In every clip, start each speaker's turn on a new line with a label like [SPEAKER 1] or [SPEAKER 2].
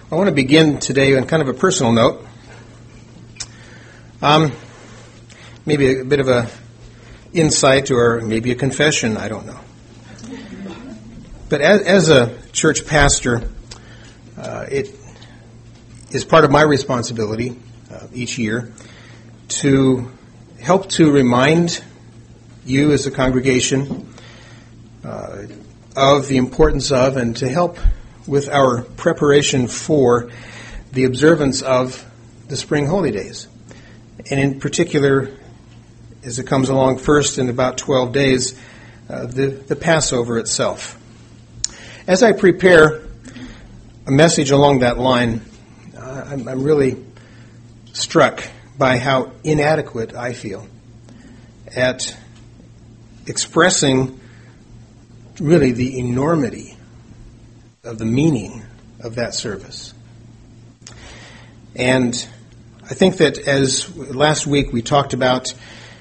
[SPEAKER 1] I want to begin today on kind of a personal note. Maybe a bit of a insight or maybe a confession, I don't know. But as a church pastor, it is part of my responsibility each year to help to remind you as a congregation of the importance of and to help with our preparation for the observance of the spring holy days. And in particular, as it comes along first in about 12 days, the Passover itself. As I prepare a message along that line, I'm really struck by how inadequate I feel at expressing really the enormity of the meaning of that service. And I think that as last week we talked about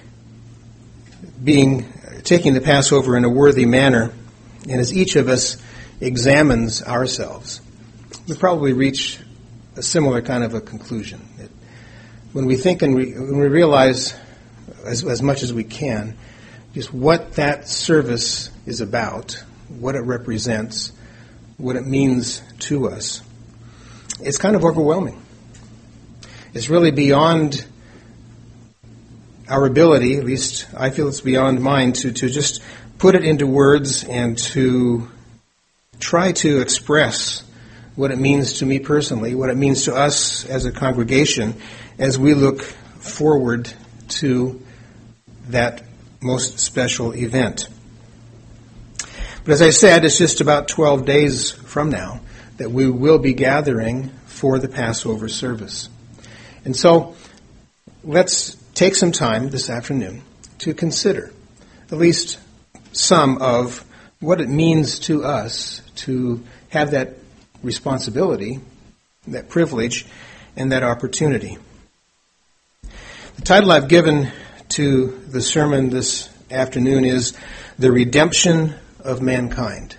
[SPEAKER 1] taking the Passover in a worthy manner, and as each of us examines ourselves, we probably reach a similar kind of a conclusion. That when we think and when we realize as much as we can just what that service is about, what it represents, what it means to us, it's kind of overwhelming. It's really beyond our ability, at least I feel it's beyond mine, to just put it into words and to try to express what it means to me personally, what it means to us as a congregation as we look forward to that most special event. But as I said, it's just about 12 days from now that we will be gathering for the Passover service. And so let's take some time this afternoon to consider at least some of what it means to us to have that responsibility, that privilege, and that opportunity. The title I've given to the sermon this afternoon is The Redemption of Mankind.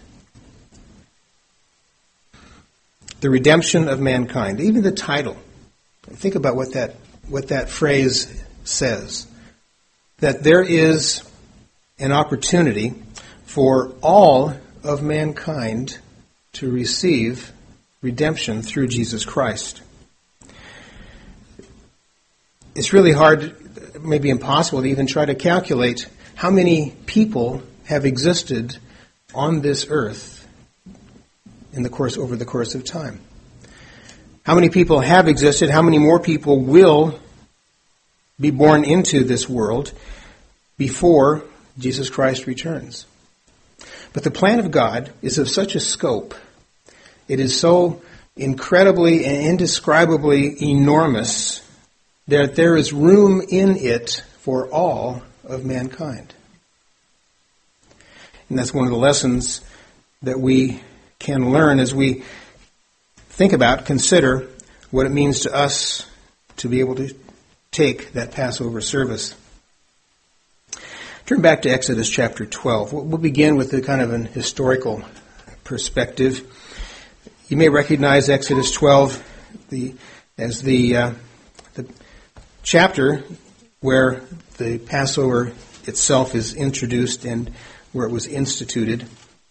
[SPEAKER 1] The redemption of mankind. Even the title. Think about what that phrase says. That there is an opportunity for all of mankind to receive redemption through Jesus Christ. It's really hard, maybe impossible, to even try to calculate how many people have existed on this earth over the course of time. How many people have existed? How many more people will be born into this world before Jesus Christ returns? But the plan of God is of such a scope. It is so incredibly and indescribably enormous that there is room in it for all of mankind. And that's one of the lessons that we can learn as we consider what it means to us to be able to take that Passover service. Turn back to Exodus chapter 12. We'll begin with the kind of an historical perspective. You may recognize Exodus 12 as the chapter where the Passover itself is introduced and where it was instituted.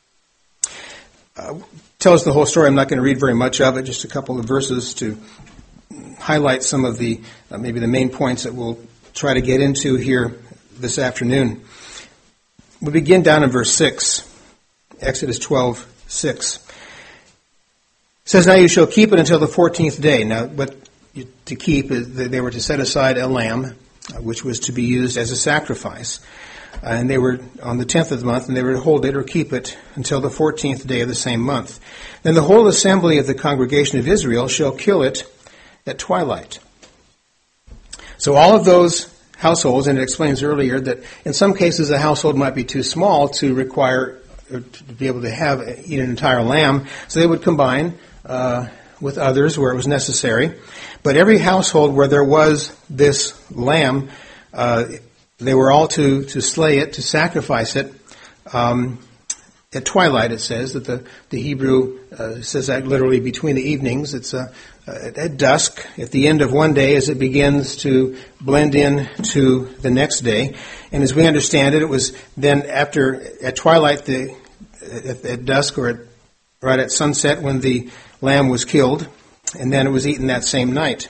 [SPEAKER 1] Tells the whole story. I'm not going to read very much of it, just a couple of verses to highlight some of the maybe the main points that we'll try to get into here this afternoon. We begin down in verse 6, Exodus 12:6. It says, "Now you shall keep it until the 14th day." Now, what to keep is they were to set aside a lamb, which was to be used as a sacrifice. And they were on the 10th of the month, and they were to hold it or keep it until the 14th day of the same month. Then the whole assembly of the congregation of Israel shall kill it at twilight. So all of those households, and it explains earlier that in some cases a household might be too small to require or to be able to eat an entire lamb, so they would combine with others where it was necessary. But every household where there was this lamb, they were all to slay it, to sacrifice it, at twilight, it says, that the Hebrew says that literally between the evenings. It's at dusk, at the end of one day, as it begins to blend in to the next day. And as we understand it, it was then at twilight, at dusk, or right at sunset, when the lamb was killed, and then it was eaten that same night.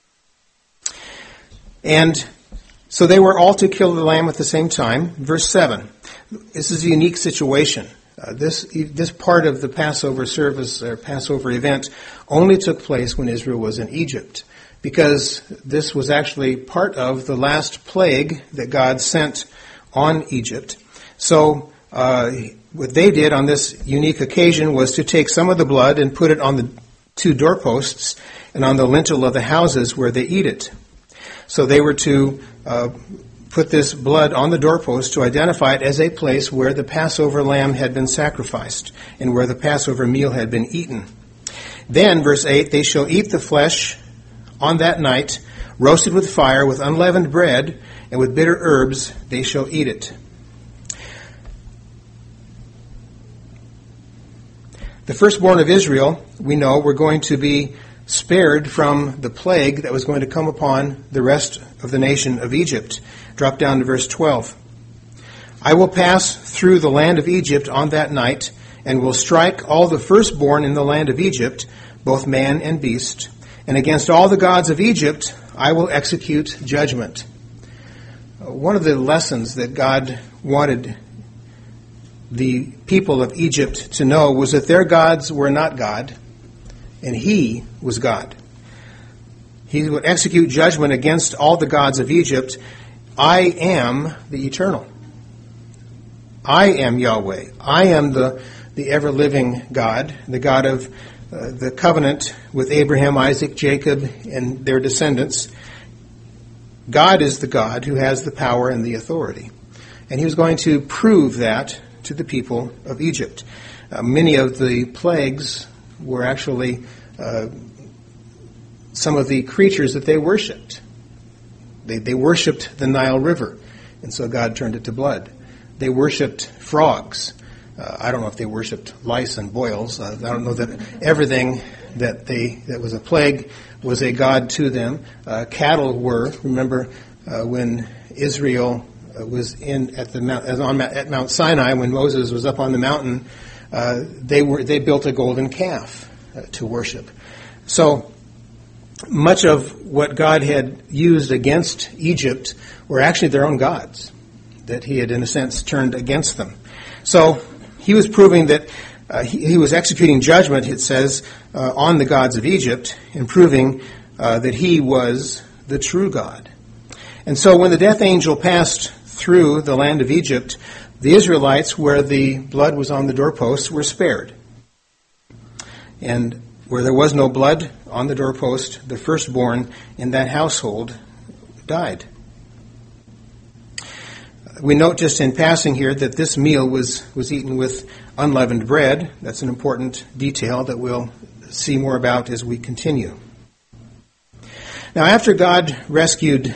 [SPEAKER 1] And so they were all to kill the lamb at the same time. Verse 7. This is a unique situation. This part of the Passover service or Passover event only took place when Israel was in Egypt, because this was actually part of the last plague that God sent on Egypt. So what they did on this unique occasion was to take some of the blood and put it on the two doorposts and on the lintel of the houses where they eat it. So they were to put this blood on the doorpost to identify it as a place where the Passover lamb had been sacrificed and where the Passover meal had been eaten. Then, verse 8, they shall eat the flesh on that night, roasted with fire, with unleavened bread, and with bitter herbs they shall eat it. The firstborn of Israel, we know, were going to be spared from the plague that was going to come upon the rest of the nation of Egypt. Drop down to verse 12. I will pass through the land of Egypt on that night, and will strike all the firstborn in the land of Egypt, both man and beast. And against all the gods of Egypt I will execute judgment. One of the lessons that God wanted the people of Egypt to know was that their gods were not God, and He was God. He would execute judgment against all the gods of Egypt. I am the eternal. I am Yahweh. I am the ever-living God, the God of the covenant with Abraham, Isaac, Jacob, and their descendants. God is the God who has the power and the authority. And He was going to prove that to the people of Egypt. Many of the plagues were actually some of the creatures that they worshipped. They worshipped the Nile River, and so God turned it to blood. They worshipped frogs. I don't know if they worshipped lice and boils. I don't know that everything that was a plague was a god to them. Cattle were. Remember when Israel was at Mount Sinai, when Moses was up on the mountain, they built a golden calf to worship. So much of what God had used against Egypt were actually their own gods that He had, in a sense, turned against them. So He was proving that He was executing judgment, it says, on the gods of Egypt, and proving that He was the true God. And so when the death angel passed through the land of Egypt, the Israelites, where the blood was on the doorposts, were spared. And where there was no blood on the doorpost, the firstborn in that household died. We note just in passing here that this meal was eaten with unleavened bread. That's an important detail that we'll see more about as we continue. Now, after God rescued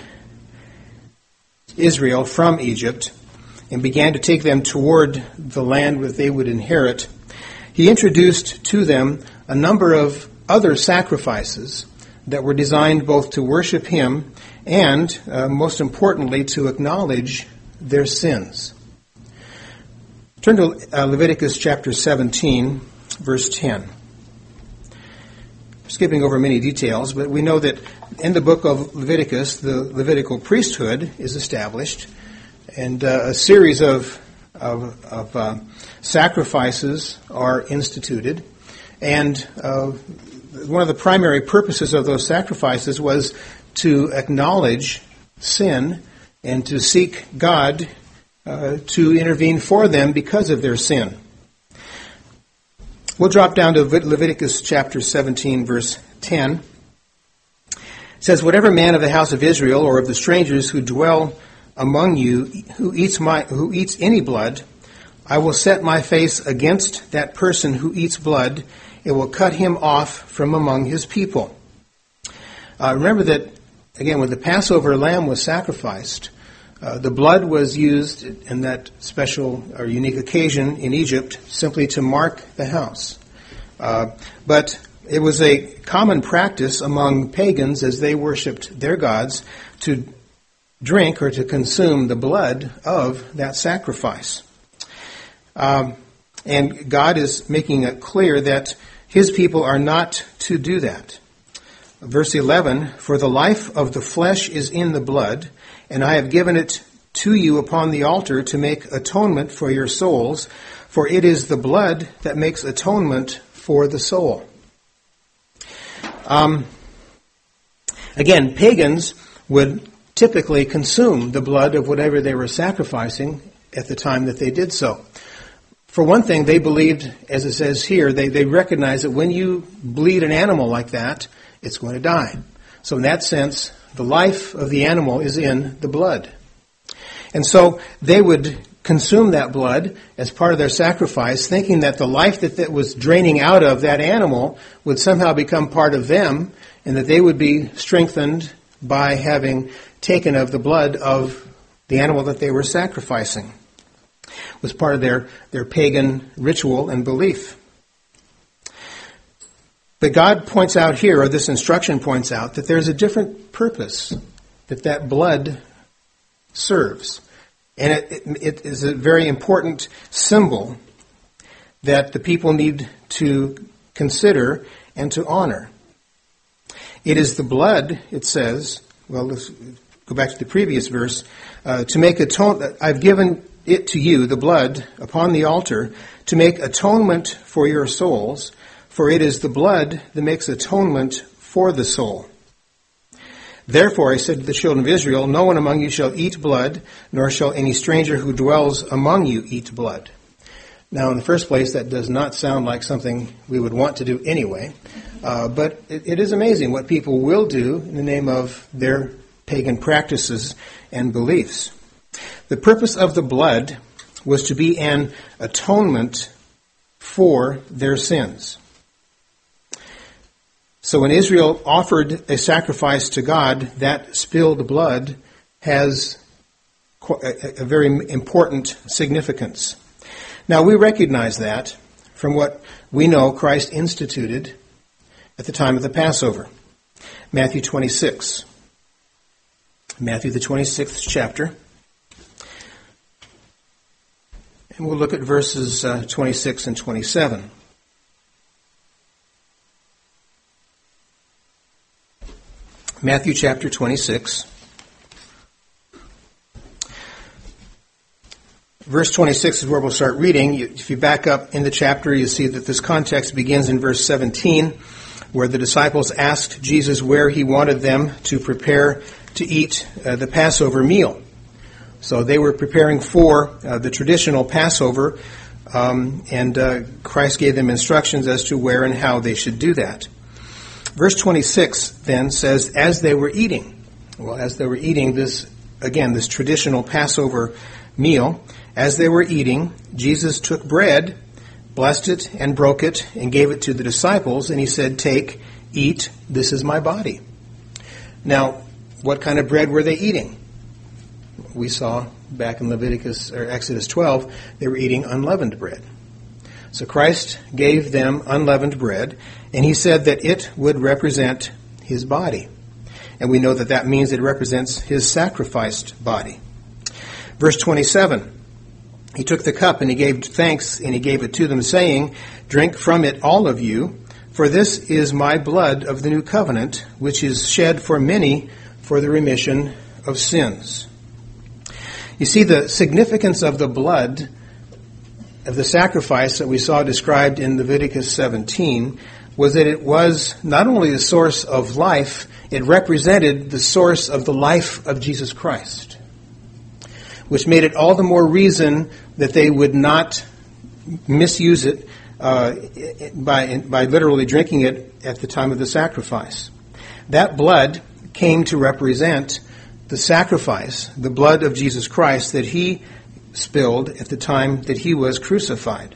[SPEAKER 1] Israel from Egypt and began to take them toward the land that they would inherit, He introduced to them a number of other sacrifices that were designed both to worship Him and, most importantly, to acknowledge their sins. Turn to Leviticus chapter 17, verse 10. Skipping over many details, but we know that in the book of Leviticus, the Levitical priesthood is established, and a series of sacrifices are instituted. And one of the primary purposes of those sacrifices was to acknowledge sin and to seek God to intervene for them because of their sin. We'll drop down to Leviticus chapter 17, verse 10. It says, "Whatever man of the house of Israel or of the strangers who dwell among you who eats any blood, I will set my face against that person who eats blood, and will cut him off from among his people." Remember that, again, when the Passover lamb was sacrificed, The blood was used in that special or unique occasion in Egypt simply to mark the house. But it was a common practice among pagans as they worshipped their gods to drink or to consume the blood of that sacrifice. And God is making it clear that his people are not to do that. Verse 11, "For the life of the flesh is in the blood, and I have given it to you upon the altar to make atonement for your souls, for it is the blood that makes atonement for the soul." Again, pagans would typically consume the blood of whatever they were sacrificing at the time that they did so. For one thing, they believed, as it says here, they recognized that when you bleed an animal like that, it's going to die. So in that sense, the life of the animal is in the blood. And so they would consume that blood as part of their sacrifice, thinking that the life that was draining out of that animal would somehow become part of them, and that they would be strengthened by having taken of the blood of the animal that they were sacrificing. It was part of their pagan ritual and belief. But God points out here, or this instruction points out, that there's a different purpose that blood serves. And it is a very important symbol that the people need to consider and to honor. It is the blood, it says, well, let's go back to the previous verse, to make atonement. I've given it to you, the blood, upon the altar, to make atonement for your souls, for it is the blood that makes atonement for the soul. Therefore I said to the children of Israel, no one among you shall eat blood, nor shall any stranger who dwells among you eat blood. Now, in the first place, that does not sound like something we would want to do anyway, but it is amazing what people will do in the name of their pagan practices and beliefs. The purpose of the blood was to be an atonement for their sins. So when Israel offered a sacrifice to God, that spilled blood has a very important significance. Now, we recognize that from what we know Christ instituted at the time of the Passover. Matthew 26. Matthew, the 26th chapter. And we'll look at verses 26 and 27. Matthew chapter 26. Verse 26 is where we'll start reading. If you back up in the chapter, you see that this context begins in verse 17, where the disciples asked Jesus where he wanted them to prepare to eat the Passover meal. So they were preparing for the traditional Passover, and Christ gave them instructions as to where and how they should do that. Verse 26 then says, as they were eating. Well, as they were eating this traditional Passover meal, as they were eating, Jesus took bread, blessed it, and broke it, and gave it to the disciples, and he said, take, eat, this is my body. Now, what kind of bread were they eating? We saw back in Exodus 12, they were eating unleavened bread. So Christ gave them unleavened bread, and he said that it would represent his body. And we know that that means it represents his sacrificed body. Verse 27, he took the cup and he gave thanks and he gave it to them, saying, drink from it, all of you, for this is my blood of the new covenant, which is shed for many for the remission of sins. You see, the significance of the blood of the sacrifice that we saw described in Leviticus 17 was that it was not only the source of life, it represented the source of the life of Jesus Christ, which made it all the more reason that they would not misuse it by literally drinking it at the time of the sacrifice. That blood came to represent the sacrifice, the blood of Jesus Christ that he spilled at the time that he was crucified.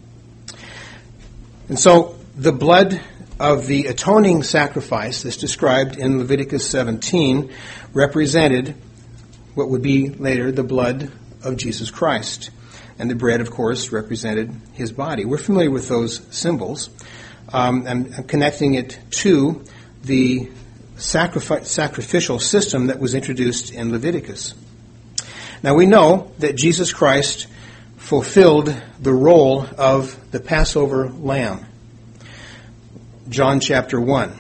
[SPEAKER 1] And so the blood of the atoning sacrifice that's described in Leviticus 17 represented what would be later the blood of Jesus Christ. And the bread, of course, represented his body. We're familiar with those symbols. I'm connecting it to the sacrificial system that was introduced in Leviticus. Now we know that Jesus Christ fulfilled the role of the Passover lamb. John chapter 1,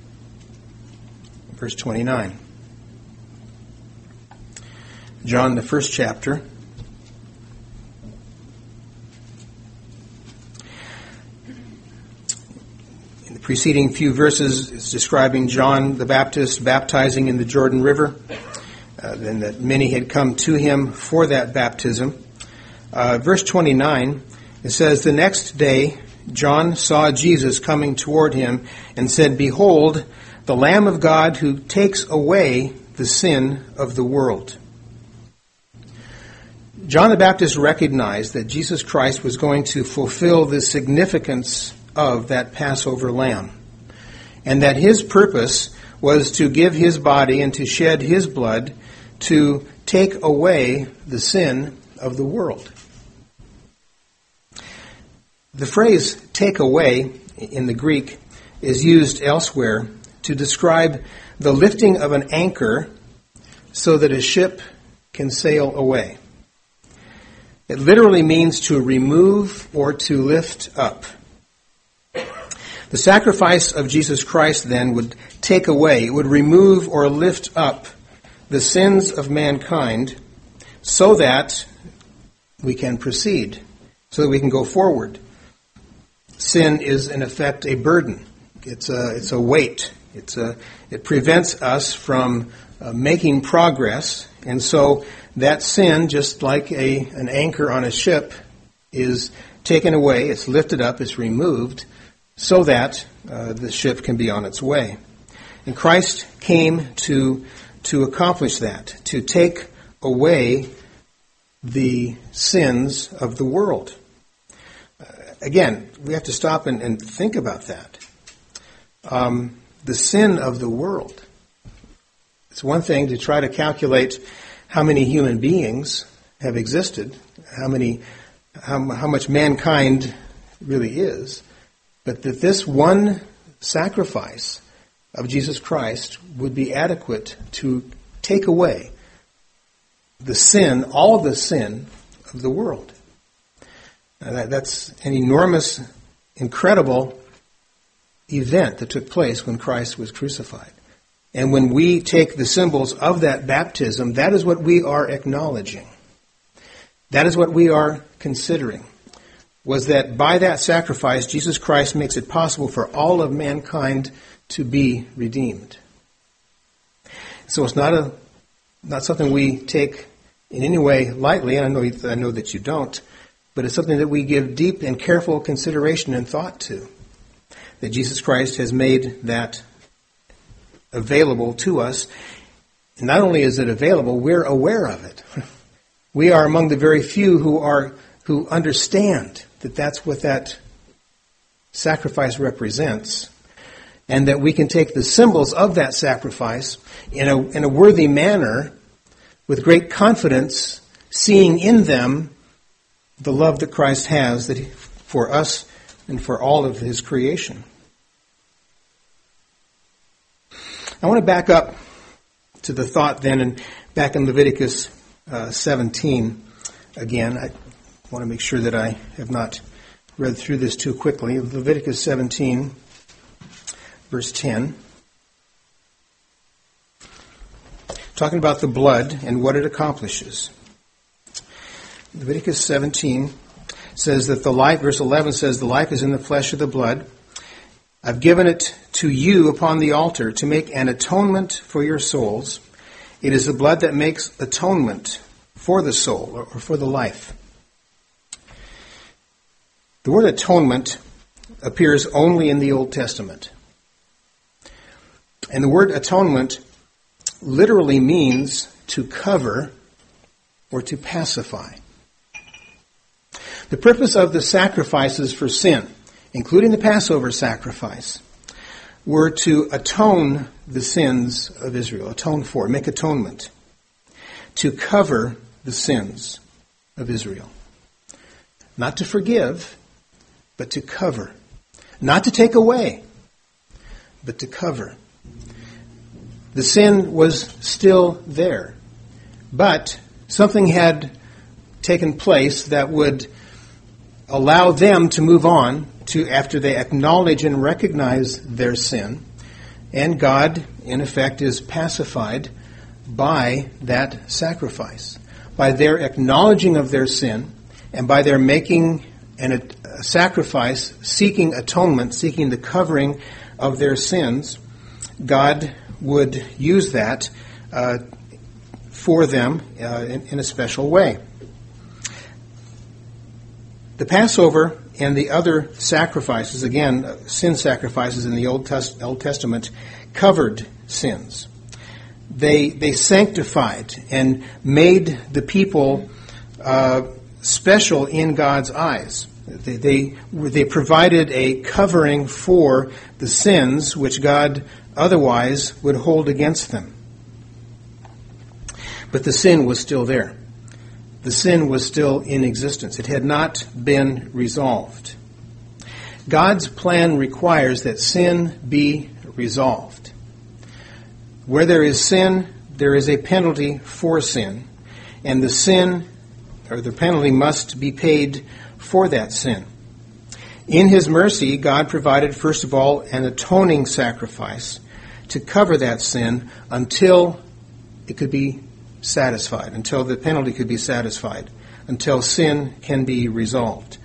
[SPEAKER 1] verse 29. John, the first chapter. In the preceding few verses, it's describing John the Baptist baptizing in the Jordan River, and that many had come to him for that baptism. Verse 29, it says, "The next day John saw Jesus coming toward him and said, 'Behold, the Lamb of God who takes away the sin of the world.'" John the Baptist recognized that Jesus Christ was going to fulfill the significance of that Passover lamb, and that his purpose was to give his body and to shed his blood to take away the sin of the world. The phrase "take away" in the Greek is used elsewhere to describe the lifting of an anchor so that a ship can sail away. It literally means to remove or to lift up. The sacrifice of Jesus Christ then would take away, it would remove or lift up the sins of mankind so that we can proceed, so that we can go forward. Sin is in effect a burden. It's a weight. It prevents us from making progress, and so that sin, just like an anchor on a ship, is taken away, it's lifted up, it's removed, so that the ship can be on its way. And Christ came to accomplish that, to take away the sins of the world. Again, we have to stop and think about that. The sin of the world. It's one thing to try to calculate how many human beings have existed, how much mankind really is, but that this one sacrifice of Jesus Christ would be adequate to take away the sin, all the sin of the world. That's an enormous, incredible event that took place when Christ was crucified. And when we take the symbols of that baptism, that is what we are acknowledging. That is what we are considering. Was that by that sacrifice, Jesus Christ makes it possible for all of mankind to be redeemed. So it's not something we take in any way lightly. I know that you don't, but it's something that we give deep and careful consideration and thought to. That Jesus Christ has made that available to us. And not only is it available, we're aware of it. We are among the very few who understand that that's what that sacrifice represents, and that we can take the symbols of that sacrifice in a worthy manner with great confidence, seeing in them the love that Christ has for us and for all of his creation. I want to back up to the thought then, and back in Leviticus 17 again. I want to make sure that I have not read through this too quickly. Leviticus 17, verse 10. Talking about the blood and what it accomplishes. Leviticus 17 says that the life, verse 11 says, the life is in the flesh of the blood. I've given it to you upon the altar to make an atonement for your souls. It is the blood that makes atonement for the soul or for the life. The word atonement appears only in the Old Testament. And the word atonement literally means to cover or to pacify. The purpose of the sacrifices for sin, including the Passover sacrifice, were to atone the sins of Israel, atone for, make atonement, to cover the sins of Israel. Not to forgive, but to cover. Not to take away, but to cover. The sin was still there, but something had taken place that would allow them to move on to after they acknowledge and recognize their sin. And God, in effect, is pacified by that sacrifice. By their acknowledging of their sin, and by their making a sacrifice, seeking atonement, seeking the covering of their sins, God would use that for them in a special way. The Passover and the other sacrifices, again, sin sacrifices in the Old Testament, covered sins. They sanctified and made the people special in God's eyes. They provided a covering for the sins which God otherwise would hold against them. But the sin was still there. The sin was still in existence. It had not been resolved. God's plan requires that sin be resolved. Where there is sin, there is a penalty for sin, and the sin or the penalty must be paid for that sin. In His mercy, God provided, first of all, an atoning sacrifice to cover that sin until it could be satisfied, until the penalty could be satisfied, until sin can be resolved.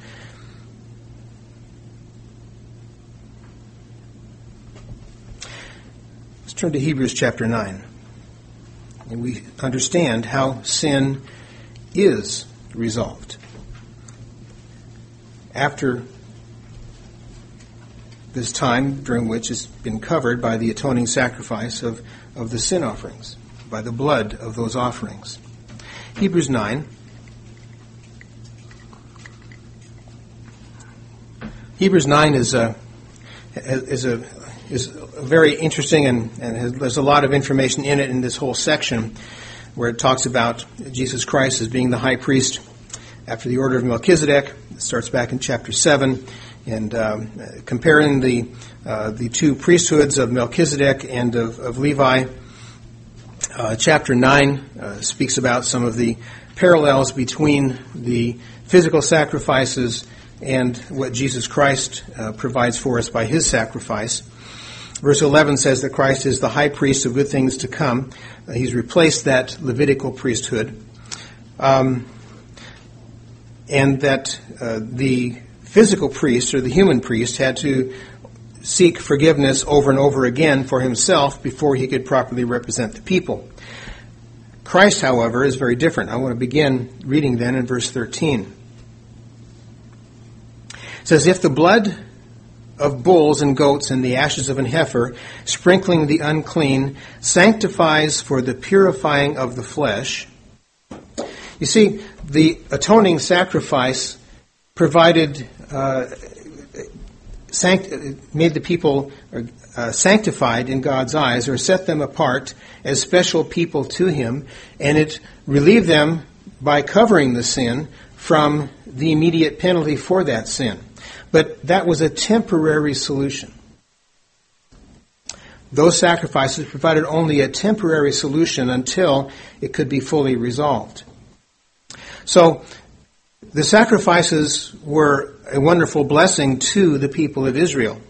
[SPEAKER 1] Let's turn to Hebrews chapter 9. And we understand how sin is resolved. After this time during which it's been covered by the atoning sacrifice of the sin offerings, by the blood of those offerings. Hebrews 9. Hebrews 9 is a very interesting and there's a lot of information in it in this whole section where it talks about Jesus Christ as being the high priest after the order of Melchizedek. It starts back in chapter 7 and comparing the two priesthoods of Melchizedek and of Levi. Chapter 9 speaks about some of the parallels between the physical sacrifices and what Jesus Christ provides for us by His sacrifice. Verse 11 says that Christ is the high priest of good things to come. He's replaced that Levitical priesthood. And that the physical priest or the human priest had to seek forgiveness over and over again for himself before he could properly represent the people. Christ, however, is very different. I want to begin reading then in verse 13. It says, "If the blood of bulls and goats and the ashes of an heifer, sprinkling the unclean, sanctifies for the purifying of the flesh." You see, the atoning sacrifice provided, made the people sanctified in God's eyes, or set them apart as special people to Him, and it relieved them by covering the sin from the immediate penalty for that sin. But that was a temporary solution. Those sacrifices provided only a temporary solution until it could be fully resolved. So, the sacrifices were a wonderful blessing to the people of Israel.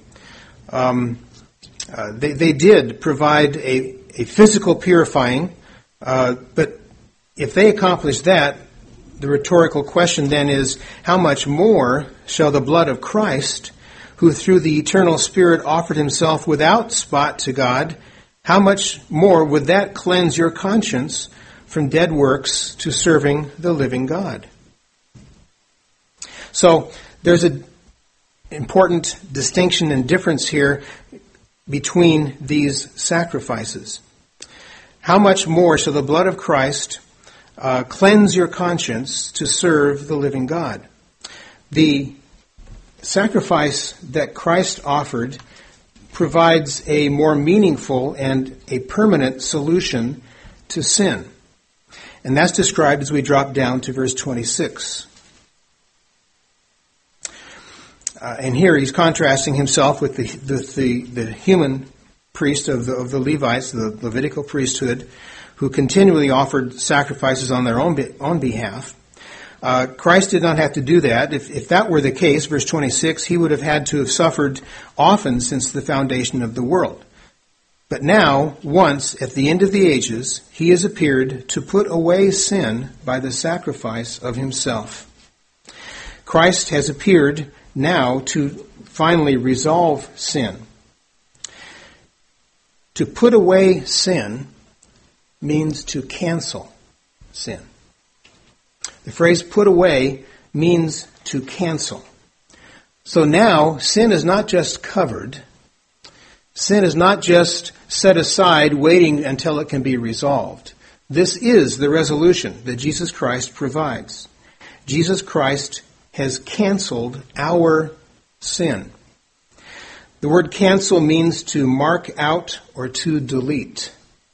[SPEAKER 1] They did provide a physical purifying, but if they accomplished that, the rhetorical question then is, how much more shall the blood of Christ, who through the eternal Spirit offered Himself without spot to God, how much more would that cleanse your conscience from dead works to serving the living God? So there's an important distinction and difference here between these sacrifices. How much more shall the blood of Christ cleanse your conscience to serve the living God? The sacrifice that Christ offered provides a more meaningful and a permanent solution to sin. And that's described as we drop down to verse 26. And here he's contrasting himself with the human priest of the Levites, the Levitical priesthood, who continually offered sacrifices on their own behalf. Christ did not have to do that. If that were the case, verse 26, he would have had to have suffered often since the foundation of the world. But now, once, at the end of the ages, he has appeared to put away sin by the sacrifice of himself. Christ has appeared now to finally resolve sin. To put away sin means to cancel sin. The phrase put away means to cancel. So now, sin is not just covered. Sin is not just set aside, waiting until it can be resolved. This is the resolution that Jesus Christ provides. Jesus Christ has canceled our sin. The word cancel means to mark out or to delete.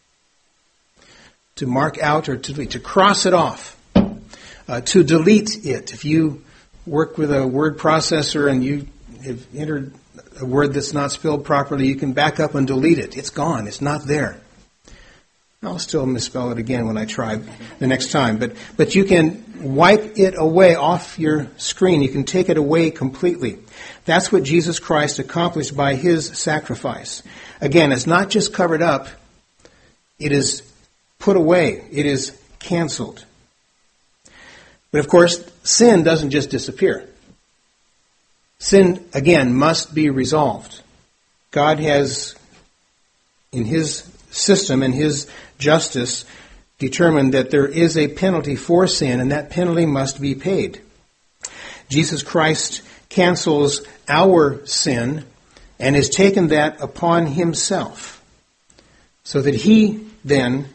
[SPEAKER 1] To mark out or to delete, to cross it off. To delete it. If you work with a word processor and you have entered a word that's not spelled properly, you can back up and delete it. It's gone. It's not there. I'll still misspell it again when I try the next time. But you can wipe it away off your screen. You can take it away completely. That's what Jesus Christ accomplished by his sacrifice. Again, it's not just covered up. It is put away. It is canceled. But of course, sin doesn't just disappear. Sin, again, must be resolved. God has, in his system, in his justice, determined that there is a penalty for sin, and that penalty must be paid. Jesus Christ cancels our sin and has taken that upon himself, so that he then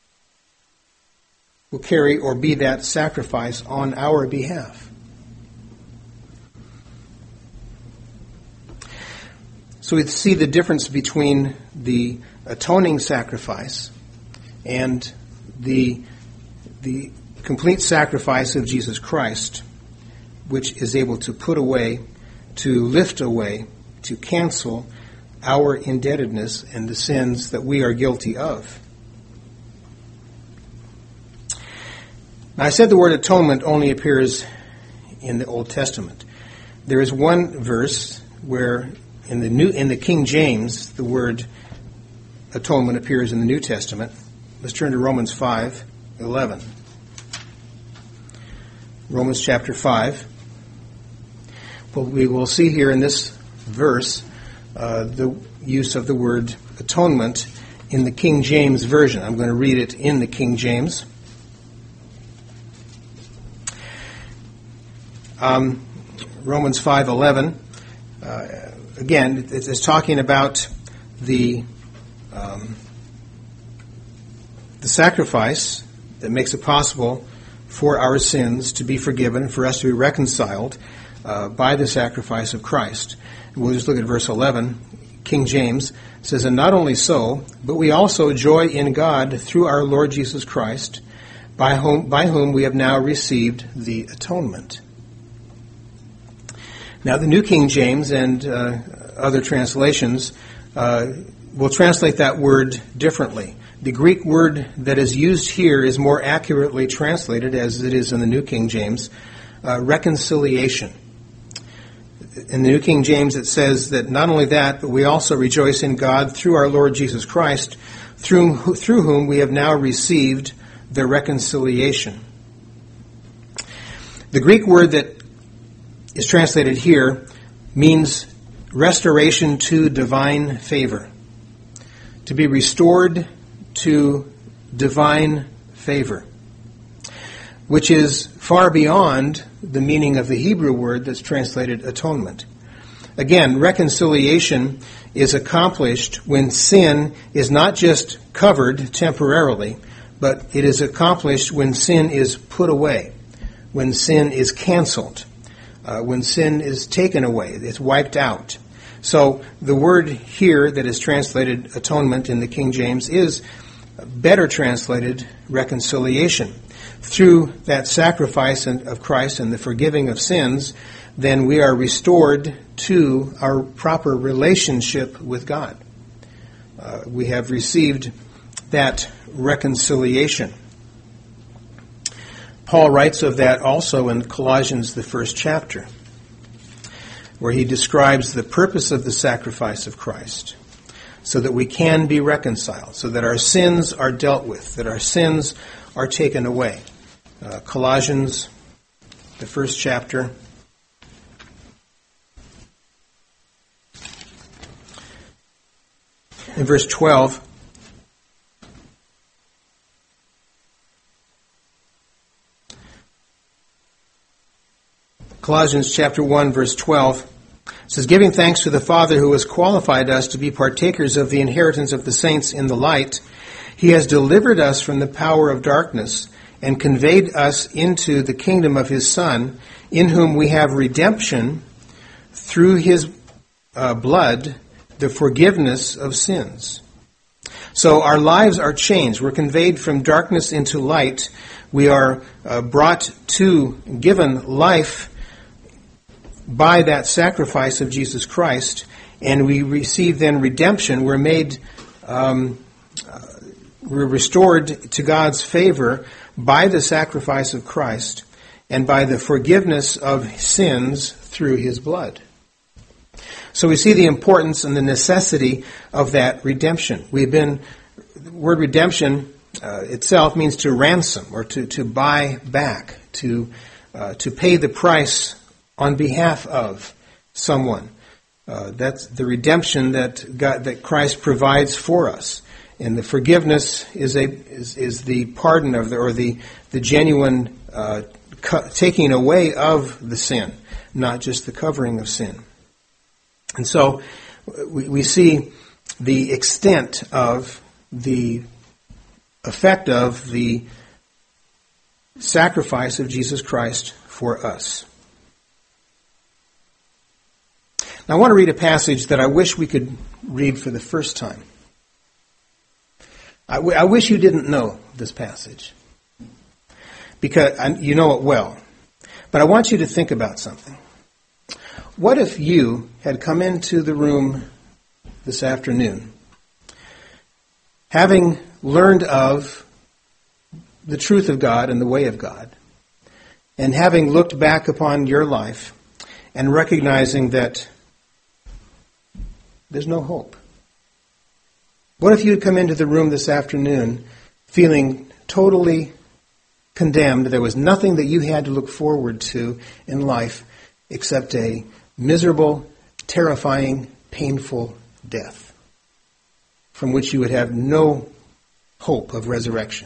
[SPEAKER 1] will carry or be that sacrifice on our behalf. So we see the difference between the atoning sacrifice and the complete sacrifice of Jesus Christ, which is able to put away, to lift away, to cancel our indebtedness and the sins that we are guilty of. Now, I said the word atonement only appears in the Old Testament. There is one verse where in the King James, the word atonement appears in the New Testament. Let's turn to Romans 5:11. Romans chapter 5. Well, we will see here in this verse the use of the word atonement in the King James Version. I'm going to read it in the King James. Romans 5:11. Again, it's talking about the sacrifice that makes it possible for our sins to be forgiven, for us to be reconciled by the sacrifice of Christ. We'll just look at verse 11. King James says, "And not only so, but we also joy in God through our Lord Jesus Christ, by whom we have now received the atonement." Now, the New King James and other translations will translate that word differently. The Greek word that is used here is more accurately translated, as it is in the New King James, reconciliation. In the New King James, it says that not only that, but we also rejoice in God through our Lord Jesus Christ, through whom we have now received the reconciliation. The Greek word that is translated here means restoration to divine favor. To be restored to divine favor, which is far beyond the meaning of the Hebrew word that's translated atonement. Again, reconciliation is accomplished when sin is not just covered temporarily, but it is accomplished when sin is put away, when sin is canceled, when sin is taken away, it's wiped out. So the word here that is translated atonement in the King James is better translated, reconciliation. Through that sacrifice of Christ and the forgiving of sins, then we are restored to our proper relationship with God. We have received that reconciliation. Paul writes of that also in Colossians, the first chapter, where he describes the purpose of the sacrifice of Christ, so that we can be reconciled, so that our sins are dealt with, that our sins are taken away. Colossians, the first chapter, in verse 12, Colossians chapter 1, verse 12, says, "Giving thanks to the Father who has qualified us to be partakers of the inheritance of the saints in the light, he has delivered us from the power of darkness and conveyed us into the kingdom of his Son, in whom we have redemption through his blood, the forgiveness of sins." So our lives are changed. We're conveyed from darkness into light. We are given life by that sacrifice of Jesus Christ, and we receive then redemption. We're restored to God's favor by the sacrifice of Christ and by the forgiveness of sins through his blood. So we see the importance and the necessity of that redemption. The word redemption itself means to ransom, or to buy back, to pay the price on behalf of someone. That's the redemption that Christ provides for us, and the forgiveness is the pardon of the genuine taking away of the sin, not just the covering of sin. And so we see the extent of the effect of the sacrifice of Jesus Christ for us. Now, I want to read a passage that I wish we could read for the first time. I wish you didn't know this passage, because you know it well. But I want you to think about something. What if you had come into the room this afternoon, having learned of the truth of God and the way of God, and having looked back upon your life and recognizing that there's no hope? What if you had come into the room this afternoon feeling totally condemned? There was nothing that you had to look forward to in life except a miserable, terrifying, painful death from which you would have no hope of resurrection.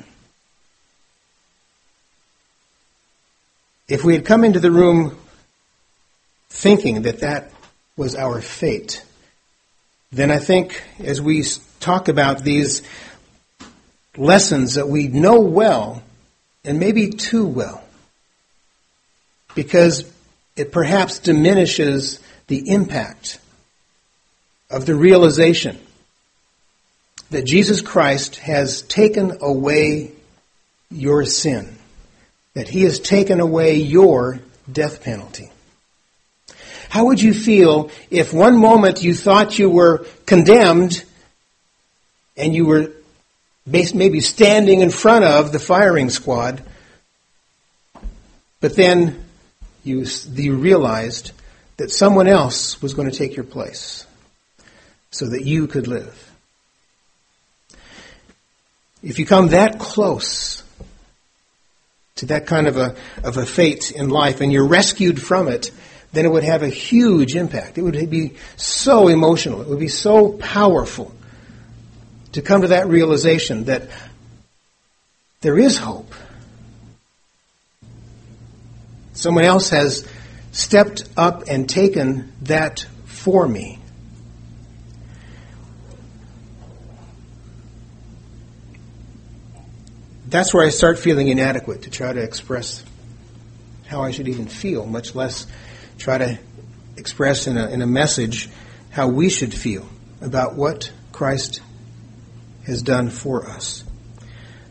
[SPEAKER 1] If we had come into the room thinking that was our fate, then I think as we talk about these lessons that we know well, and maybe too well, because it perhaps diminishes the impact of the realization that Jesus Christ has taken away your sin, that he has taken away your death penalty. How would you feel if one moment you thought you were condemned and you were maybe standing in front of the firing squad, but then you realized that someone else was going to take your place so that you could live? If you come that close to that kind of a fate in life and you're rescued from it, then it would have a huge impact. It would be so emotional. It would be so powerful to come to that realization that there is hope. Someone else has stepped up and taken that for me. That's where I start feeling inadequate to try to express how I should even feel, much less try to express in a message how we should feel about what Christ has done for us.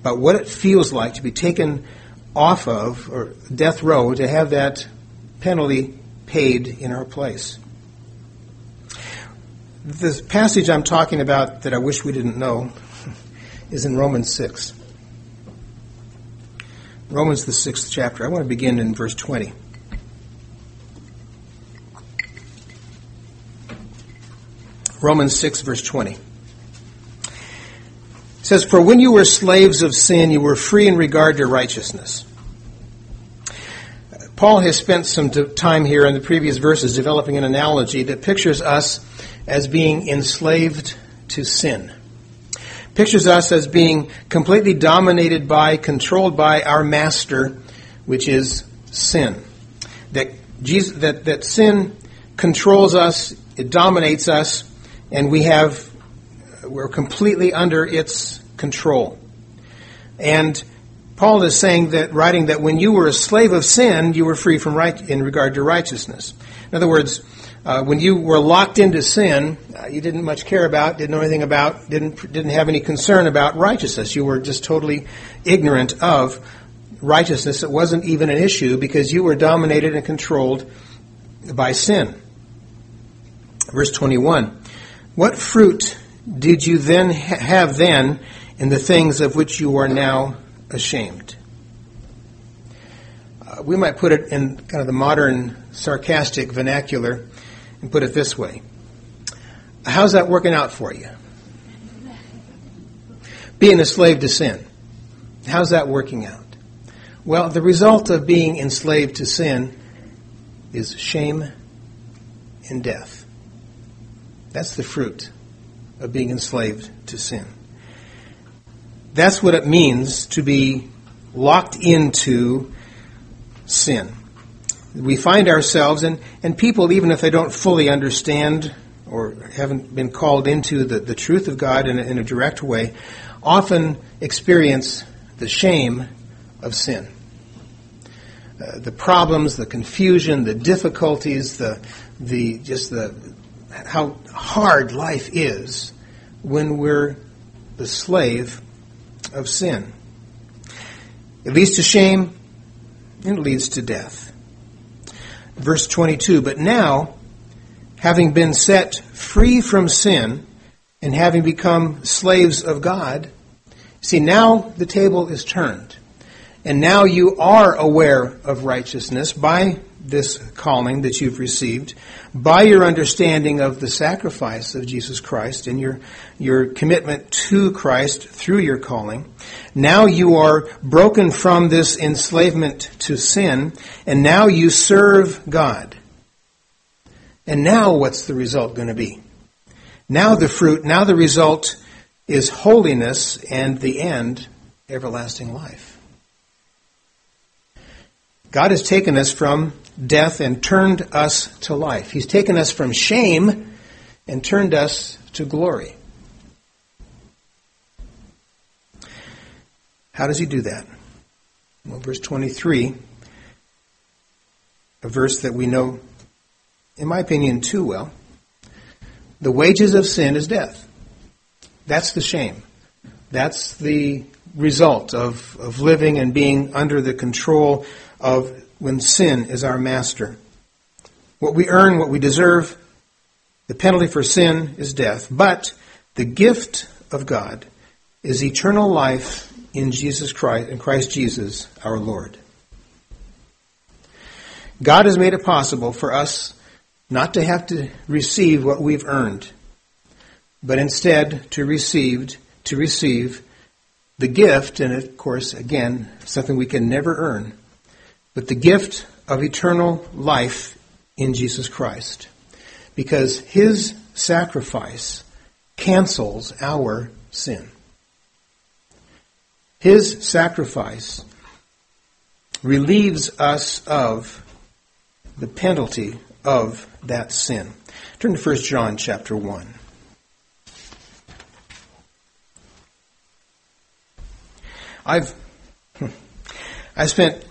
[SPEAKER 1] about what it feels like to be taken off of, or death row, to have that penalty paid in our place. The passage I'm talking about that I wish we didn't know is in Romans 6. Romans, the 6th chapter. I want to begin in verse 20. Romans 6, verse 20. It says, "For when you were slaves of sin, you were free in regard to righteousness." Paul has spent some time here in the previous verses developing an analogy that pictures us as being enslaved to sin. Pictures us as being completely dominated by, controlled by our master, which is sin. That sin controls us, it dominates us, and we're completely under its control. And Paul is saying that, writing that when you were a slave of sin, you were free from in regard to righteousness. In other words, when you were locked into sin, you didn't much care about, didn't know anything about, didn't have any concern about righteousness. You were just totally ignorant of righteousness. It wasn't even an issue because you were dominated and controlled by sin. Verse 21, "What fruit did you then have then in the things of which you are now ashamed?" We might put it in kind of the modern sarcastic vernacular and put it this way. How's that working out for you? Being a slave to sin. How's that working out? Well, the result of being enslaved to sin is shame and death. That's the fruit of being enslaved to sin. That's what it means to be locked into sin. We find ourselves, and people, even if they don't fully understand or haven't been called into the truth of God in a direct way, often experience the shame of sin. The problems, the confusion, the difficulties, how hard life is when we're the slave of sin. It leads to shame and it leads to death. Verse 22, "But now, having been set free from sin and having become slaves of God," see, now the table is turned. And now you are aware of righteousness by this calling that you've received, by your understanding of the sacrifice of Jesus Christ and your commitment to Christ through your calling. Now you are broken from this enslavement to sin, and now you serve God. And now what's the result going to be? Now the result is holiness, and the end, everlasting life. God has taken us from death and turned us to life. He's taken us from shame and turned us to glory. How does he do that? Well, verse 23, a verse that we know, in my opinion, too well. The wages of sin is death. That's the shame. That's the result of living and being under the control of when sin is our master. What we earn, what we deserve, the penalty for sin is death. But the gift of God is eternal life in Jesus Christ, in Christ Jesus our Lord. God has made it possible for us not to have to receive what we've earned, but instead to receive the gift, and of course, again, something we can never earn, but the gift of eternal life in Jesus Christ. Because his sacrifice cancels our sin. His sacrifice relieves us of the penalty of that sin. Turn to 1 John chapter 1. I spent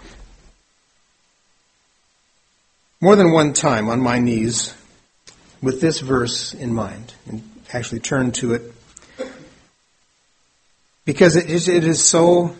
[SPEAKER 1] more than one time on my knees with this verse in mind, and actually turned to it Because it is so,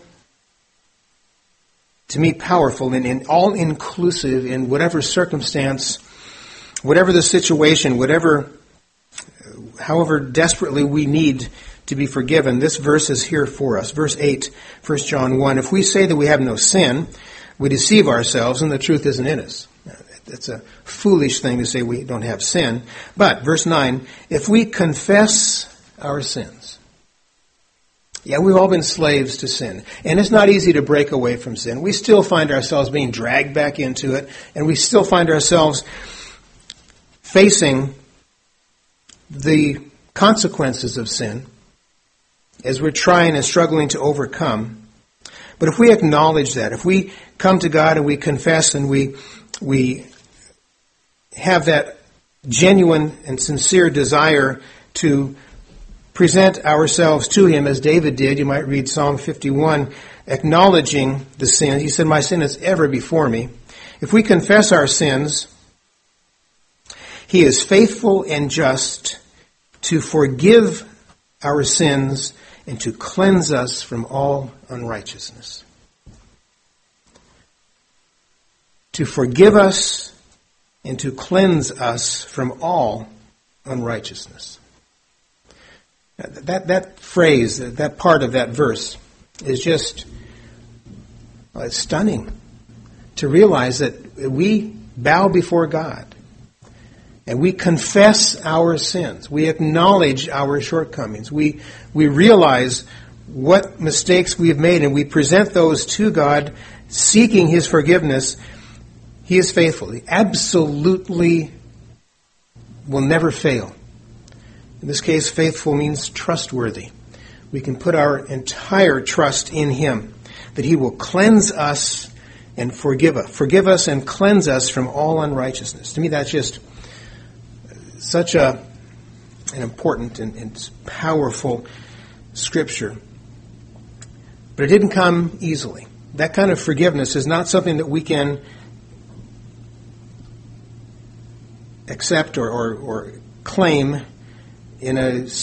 [SPEAKER 1] to me, powerful and all-inclusive in whatever circumstance, whatever the situation, however desperately we need to be forgiven. This verse is here for us. Verse 8, 1 John 1. If we say that we have no sin, we deceive ourselves and the truth isn't in us. It's a foolish thing to say we don't have sin. But, verse 9, if we confess our sins. Yeah, we've all been slaves to sin. And it's not easy to break away from sin. We still find ourselves being dragged back into it. And we still find ourselves facing the consequences of sin as we're trying and struggling to overcome. But if we acknowledge that, if we come to God and we confess and we have that genuine and sincere desire to present ourselves to Him as David did, you might read Psalm 51, acknowledging the sin. He said, my sin is ever before me. If we confess our sins, He is faithful and just to forgive our sins and to cleanse us from all unrighteousness. To forgive us and to cleanse us from all unrighteousness. That phrase, that part of that verse is just it's stunning to realize that we bow before God and we confess our sins. We acknowledge our shortcomings. We realize what mistakes we have made and we present those to God seeking His forgiveness. He is faithful. He absolutely will never fail. In this case, faithful means trustworthy. We can put our entire trust in Him, that He will cleanse us and forgive us. Forgive us and cleanse us from all unrighteousness. To me, that's just such an important and powerful scripture. But it didn't come easily. That kind of forgiveness is not something that we can accept or claim in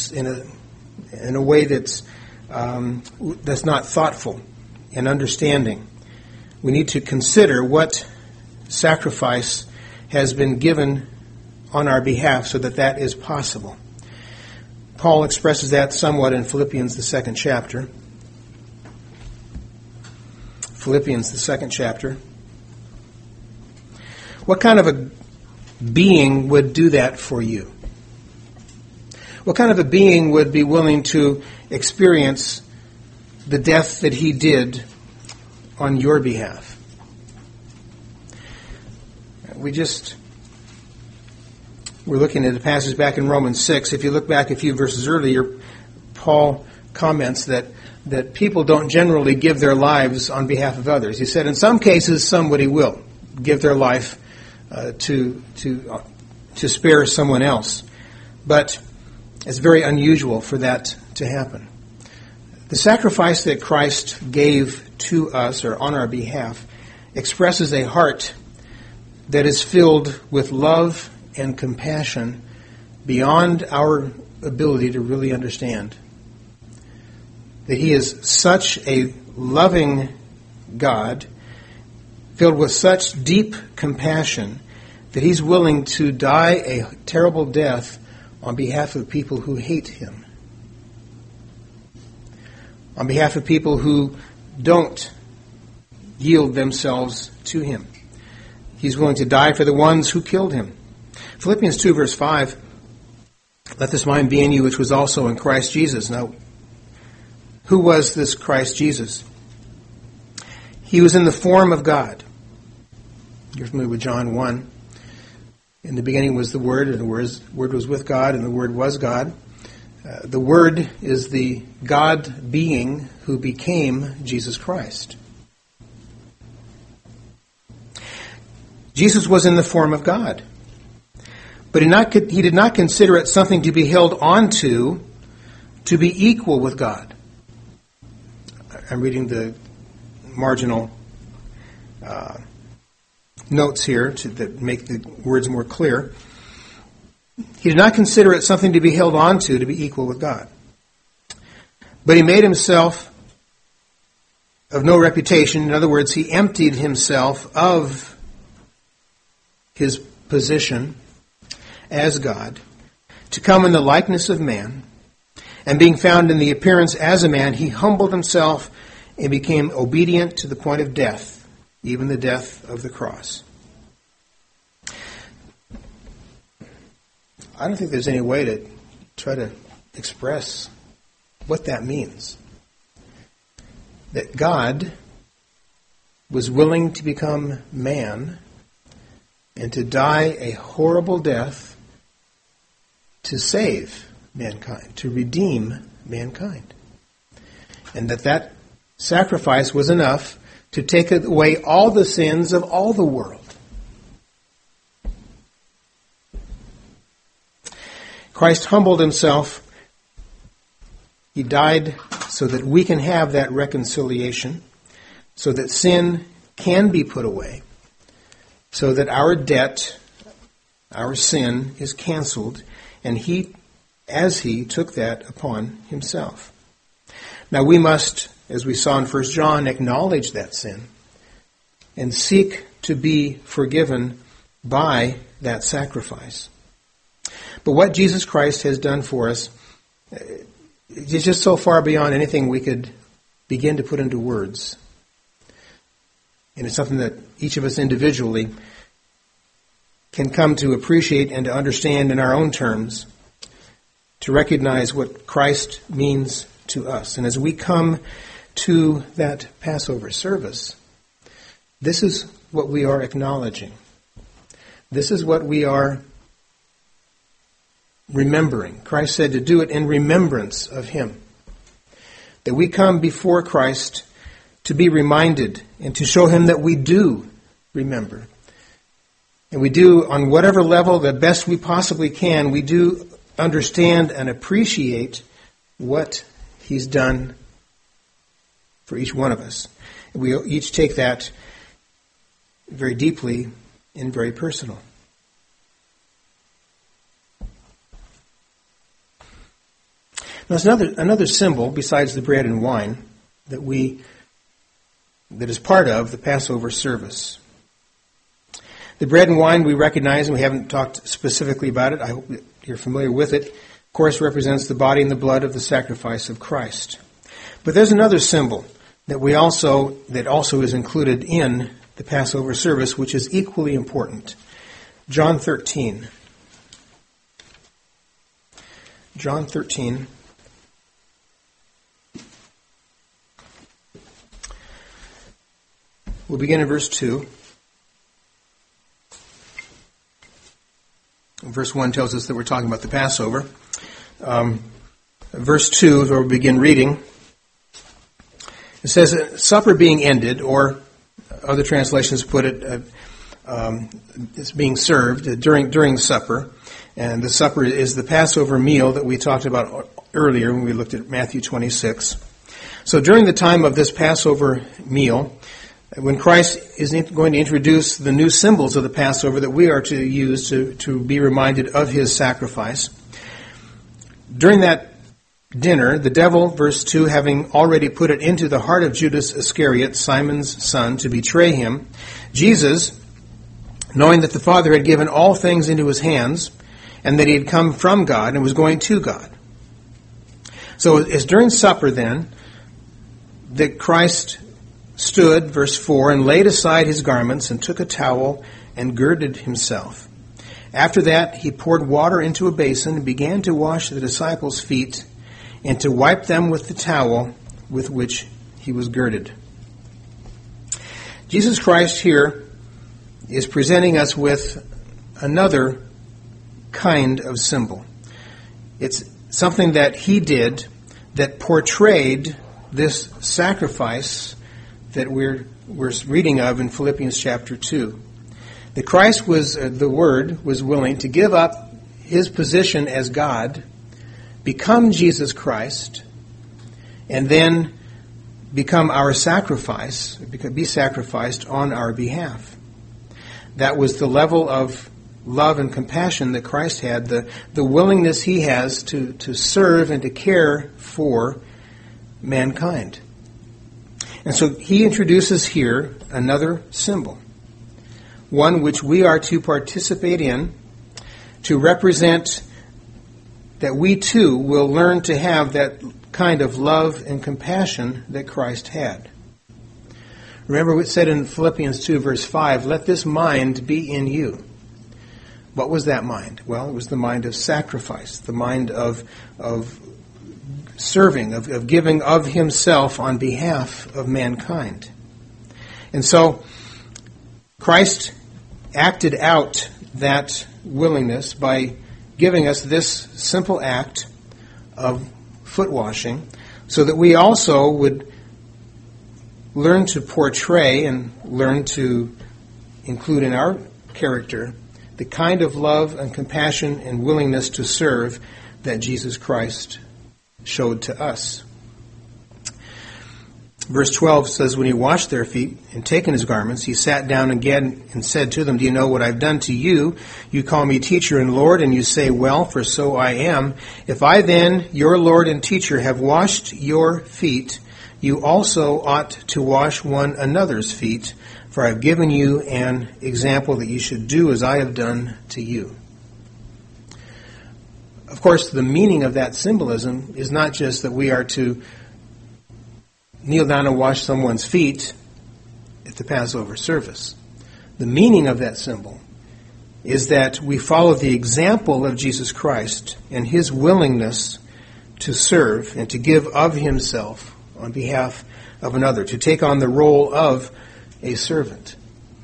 [SPEAKER 1] a way that's not thoughtful and understanding. We need to consider what sacrifice has been given on our behalf so that is possible. Paul expresses that somewhat in Philippians, the second chapter. Philippians, the second chapter. What kind of a being would do that for you? What kind of a being would be willing to experience the death that He did on your behalf? We're looking at a passage back in Romans 6. If you look back a few verses earlier, Paul comments that people don't generally give their lives on behalf of others. He said in some cases somebody will give their life to spare someone else. But it's very unusual for that to happen. The sacrifice that Christ gave to us or on our behalf expresses a heart that is filled with love and compassion beyond our ability to really understand. That He is such a loving God, filled with such deep compassion, that He's willing to die a terrible death on behalf of people who hate Him. On behalf of people who don't yield themselves to Him. He's willing to die for the ones who killed Him. Philippians 2 verse 5, let this mind be in you which was also in Christ Jesus. Now, who was this Christ Jesus? He was in the form of God. You're familiar with John 1. In the beginning was the Word, and the Word was with God, and the Word was God. The Word is the God being who became Jesus Christ. Jesus was in the form of God. But he did not consider it something to be held onto to be equal with God. I'm reading the marginal notes here that make the words more clear. He did not consider it something to be held onto to be equal with God. But he made himself of no reputation. In other words, he emptied himself of his position as God to come in the likeness of man. And being found in the appearance as a man, he humbled himself and became obedient to the point of death, even the death of the cross. I don't think there's any way to try to express what that means. That God was willing to become man and to die a horrible death to save mankind, to redeem mankind. And that sacrifice was enough to take away all the sins of all the world. Christ humbled himself. He died so that we can have that reconciliation, so that sin can be put away, so that our debt, our sin, is canceled, and he took that upon himself. Now we must, as we saw in 1 John, acknowledge that sin and seek to be forgiven by that sacrifice. But what Jesus Christ has done for us is just so far beyond anything we could begin to put into words. And it's something that each of us individually can come to appreciate and to understand in our own terms, to recognize what Christ means to us. And as we come to that Passover service, this is what we are acknowledging. This is what we are remembering. Christ said to do it in remembrance of him. That we come before Christ to be reminded and to show him that we do remember. And we do, on whatever level, the best we possibly can, we do understand and appreciate what he's done for each one of us. We each take that very deeply and very personal. Now, there's another symbol besides the bread and wine that is part of the Passover service. The bread and wine we recognize, and we haven't talked specifically about it. I hope that you're familiar with it. Of course, represents the body and the blood of the sacrifice of Christ. But there's another symbol that also is included in the Passover service, which is equally important. John 13. John 13. We'll begin in verse 2. Verse 1 tells us that we're talking about the Passover. Verse 2 is where we begin reading. It says, supper being ended, or other translations put it, it's being served during supper. And the supper is the Passover meal that we talked about earlier when we looked at Matthew 26. So during the time of this Passover meal, when Christ is going to introduce the new symbols of the Passover that we are to use to be reminded of his sacrifice, during that dinner, the devil, verse 2, having already put it into the heart of Judas Iscariot, Simon's son, to betray him, Jesus, knowing that the Father had given all things into his hands, and that he had come from God and was going to God. So it's during supper then that Christ stood, verse 4, and laid aside his garments and took a towel and girded himself. After that, he poured water into a basin and began to wash the disciples' feet and to wipe them with the towel with which he was girded. Jesus Christ here is presenting us with another kind of symbol. It's something that he did that portrayed this sacrifice that we're reading of in Philippians chapter 2. That Christ was willing to give up his position as God, become Jesus Christ, and then become our sacrifice, be sacrificed on our behalf. That was the level of love and compassion that Christ had, the willingness he has to serve and to care for mankind. And so he introduces here another symbol, one which we are to participate in, to represent that we too will learn to have that kind of love and compassion that Christ had. Remember what it said in Philippians 2 verse 5, let this mind be in you. What was that mind? Well, it was the mind of sacrifice, the mind of serving, of giving of himself on behalf of mankind. And so Christ acted out that willingness by giving us this simple act of foot washing so that we also would learn to portray and learn to include in our character the kind of love and compassion and willingness to serve that Jesus Christ showed to us. Verse 12 says, when he washed their feet and taken his garments, he sat down again and said to them, do you know what I've done to you? You call me teacher and Lord, and you say, well, for so I am. If I then, your Lord and teacher, have washed your feet, you also ought to wash one another's feet, for I have given you an example that you should do as I have done to you. Of course, the meaning of that symbolism is not just that we are to kneel down and wash someone's feet at the Passover service. The meaning of that symbol is that we follow the example of Jesus Christ and his willingness to serve and to give of himself on behalf of another, to take on the role of a servant.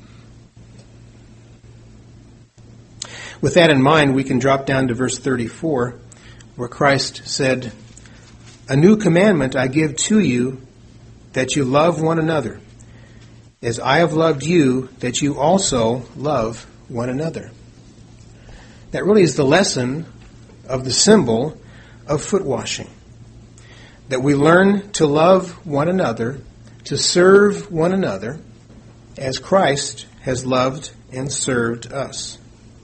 [SPEAKER 1] With that in mind, we can drop down to verse 34, where Christ said, a new commandment I give to you, that you love one another, as I have loved you, that you also love one another. That really is the lesson of the symbol of foot washing. That we learn to love one another, to serve one another, as Christ has loved and served us.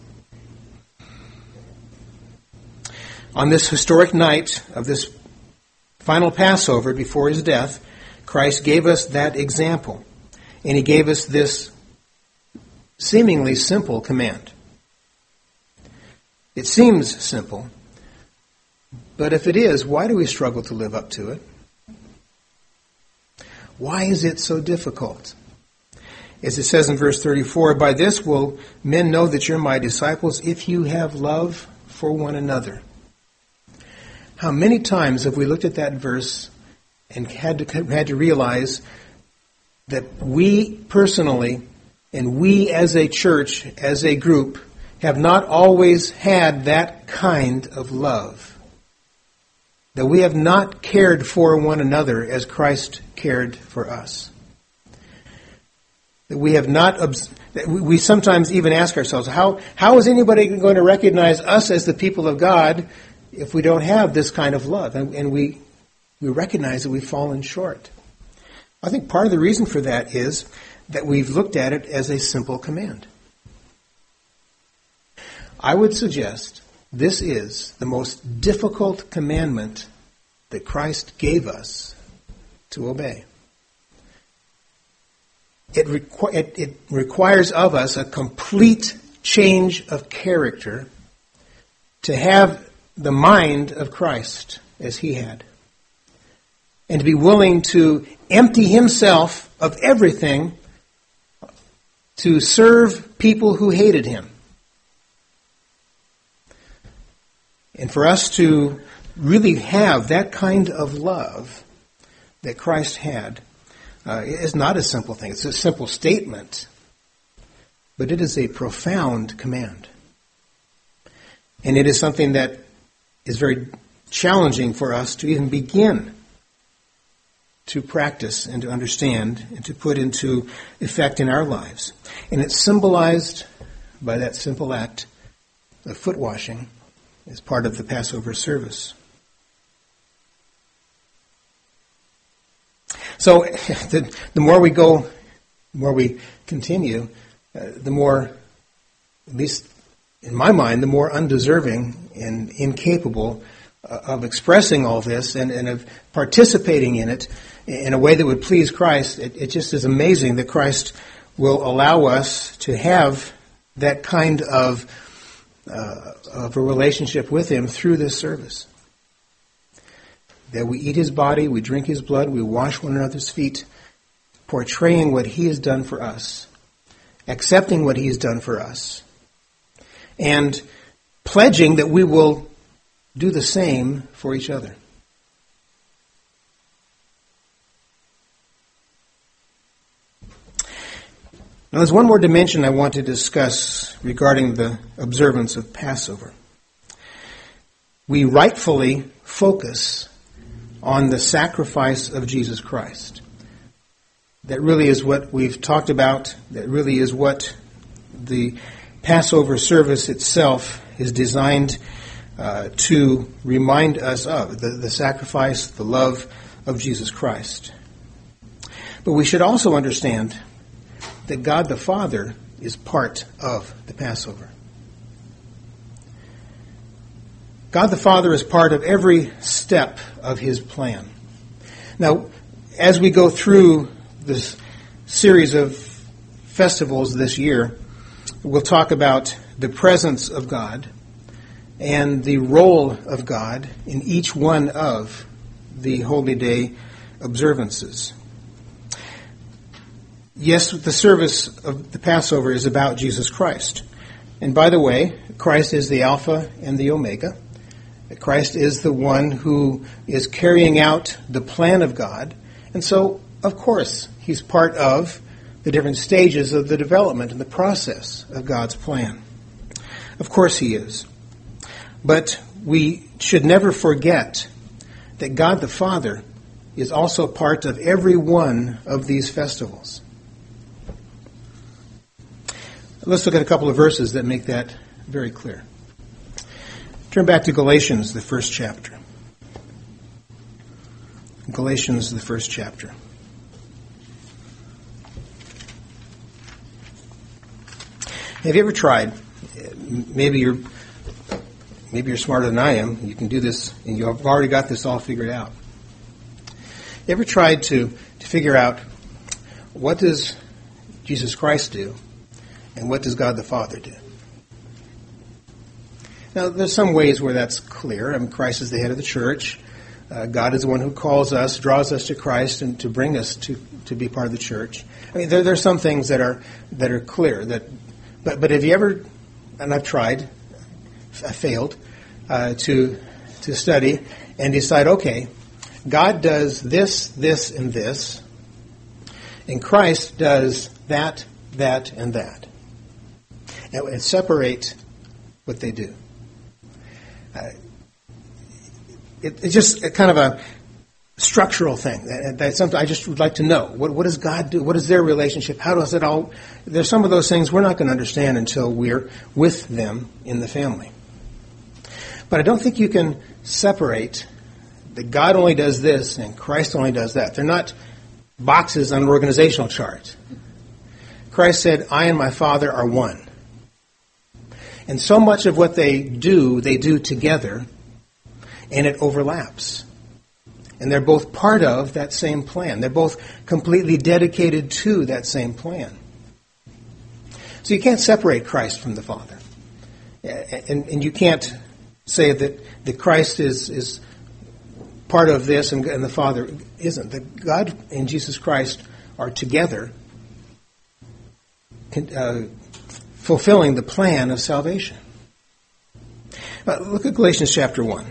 [SPEAKER 1] On this historic night of this final Passover before his death, Christ gave us that example, and he gave us this seemingly simple command. It seems simple, but if it is, why do we struggle to live up to it? Why is it so difficult? As it says in verse 34, by this will men know that you're my disciples if you have love for one another. How many times have we looked at that verse and had to realize that we personally and we as a church, as a group, have not always had that kind of love. That we have not cared for one another as Christ cared for us. That we have not, we sometimes even ask ourselves, how is anybody going to recognize us as the people of God if we don't have this kind of love? And we recognize that we've fallen short. I think part of the reason for that is that we've looked at it as a simple command. I would suggest this is the most difficult commandment that Christ gave us to obey. It requires of us a complete change of character to have the mind of Christ as he had. And to be willing to empty himself of everything to serve people who hated him. And for us to really have that kind of love that Christ had is not a simple thing. It's a simple statement, but it is a profound command. And it is something that is very challenging for us to even begin to practice and to understand and to put into effect in our lives. And it's symbolized by that simple act of foot washing as part of the Passover service. So the more we go, the more we continue, the more, at least in my mind, the more undeserving and incapable of expressing all this and of participating in it in a way that would please Christ, it just is amazing that Christ will allow us to have that kind of a relationship with Him through this service. That we eat His body, we drink His blood, we wash one another's feet, portraying what He has done for us, accepting what He has done for us, and pledging that we will do the same for each other. Now, there's one more dimension I want to discuss regarding the observance of Passover. We rightfully focus on the sacrifice of Jesus Christ. That really is what we've talked about. That really is what the Passover service itself is designed to remind us of, the sacrifice, the love of Jesus Christ. But we should also understand that God the Father is part of the Passover. God the Father is part of every step of His plan. Now, as we go through this series of festivals this year, we'll talk about the presence of God and the role of God in each one of the Holy Day observances. Yes, the service of the Passover is about Jesus Christ. And by the way, Christ is the Alpha and the Omega. Christ is the one who is carrying out the plan of God. And so, of course, He's part of the different stages of the development and the process of God's plan. Of course He is. But we should never forget that God the Father is also part of every one of these festivals. Let's look at a couple of verses that make that very clear. Turn back to Galatians, the first chapter. Galatians, the first chapter. Have you ever tried? Maybe you're smarter than I am. You can do this, and you've already got this all figured out. You ever tried to figure out what does Jesus Christ do, and what does God the Father do? Now, there's some ways where that's clear. I mean, Christ is the head of the church. God is the one who calls us, draws us to Christ, and to bring us to be part of the church. I mean, there are some things that are clear. But have you ever, and I've tried, I failed, to study and decide, okay, God does this, this, and this, and Christ does that, that, and that. And separate what they do. It's just a kind of a structural thing. That's something I just would like to know. What does God do? What is their relationship? How does it all... There's some of those things we're not going to understand until we're with them in the family. But I don't think you can separate that God only does this and Christ only does that. They're not boxes on an organizational chart. Christ said, I and my Father are one. And so much of what they do together, and it overlaps. And they're both part of that same plan. They're both completely dedicated to that same plan. So you can't separate Christ from the Father. And you can't say that Christ is part of this and the Father isn't. That God and Jesus Christ are together fulfilling the plan of salvation. Look at Galatians chapter 1,